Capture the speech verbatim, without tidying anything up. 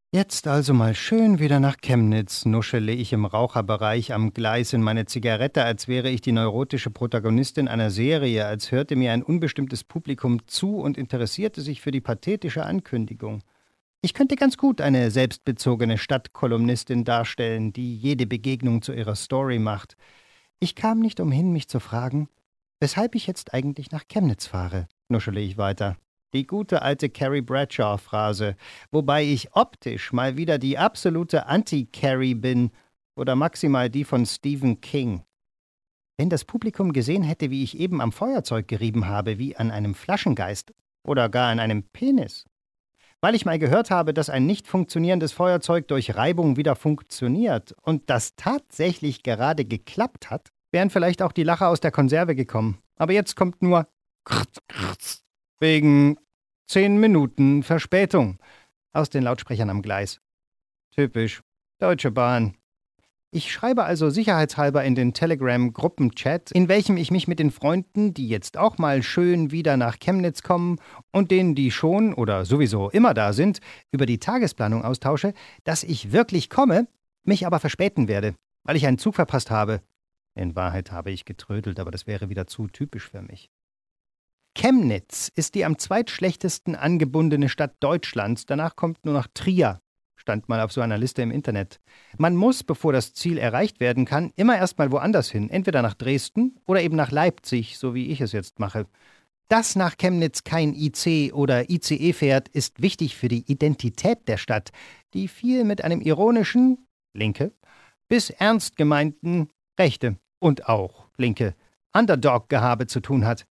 Jetzt also mal schön wieder nach Chemnitz, nuschele ich im Raucherbereich am Gleis in meine Zigarette, als wäre ich die neurotische Protagonistin einer Serie, als hörte mir ein unbestimmtes Publikum zu und interessierte sich für die pathetische Ankündigung. Ich könnte ganz gut eine selbstbezogene Stadtkolumnistin darstellen, die jede Begegnung zu ihrer Story macht. Ich kam nicht umhin, mich zu fragen, weshalb ich jetzt eigentlich nach Chemnitz fahre, nuschele ich weiter. Die gute alte Carrie Bradshaw-Phrase, wobei ich optisch mal wieder die absolute Anti-Carrie bin oder maximal die von Stephen King. Wenn das Publikum gesehen hätte, wie ich eben am Feuerzeug gerieben habe, wie an einem Flaschengeist oder gar an einem Penis. Weil ich mal gehört habe, dass ein nicht funktionierendes Feuerzeug durch Reibung wieder funktioniert und das tatsächlich gerade geklappt hat, wären vielleicht auch die Lacher aus der Konserve gekommen. Aber jetzt kommt nur wegen zehn Minuten Verspätung aus den Lautsprechern am Gleis. Typisch. Deutsche Bahn. Ich schreibe also sicherheitshalber in den Telegram-Gruppenchat, in welchem ich mich mit den Freunden, die jetzt auch mal schön wieder nach Chemnitz kommen und denen, die schon oder sowieso immer da sind, über die Tagesplanung austausche, dass ich wirklich komme, mich aber verspäten werde, weil ich einen Zug verpasst habe. In Wahrheit habe ich getrödelt, aber das wäre wieder zu typisch für mich. Chemnitz ist die am zweitschlechtesten angebundene Stadt Deutschlands. Danach kommt nur noch Trier, stand mal auf so einer Liste im Internet. Man muss, bevor das Ziel erreicht werden kann, immer erstmal woanders hin. Entweder nach Dresden oder eben nach Leipzig, so wie ich es jetzt mache. Dass nach Chemnitz kein I C oder I C E fährt, ist wichtig für die Identität der Stadt, die viel mit einem ironischen, linke, bis ernst gemeinten, rechte und auch linke Underdog-Gehabe zu tun hat.